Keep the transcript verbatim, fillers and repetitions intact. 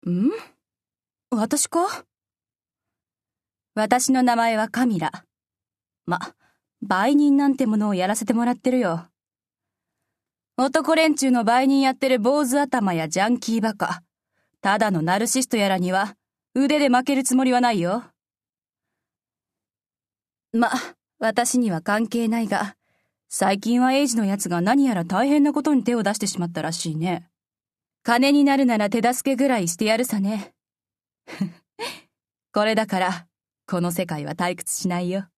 ん？私か？私の名前はカミラ。ま、売人なんてものをやらせてもらってるよ。男連中の売人やってる坊主頭やジャンキーバカ、ただのナルシストやらには腕で負けるつもりはないよ。ま、私には関係ないが、最近はエイジのやつが何やら大変なことに手を出してしまったらしいね。金になるなら手助けぐらいしてやるさね。これだから、この世界は退屈しないよ。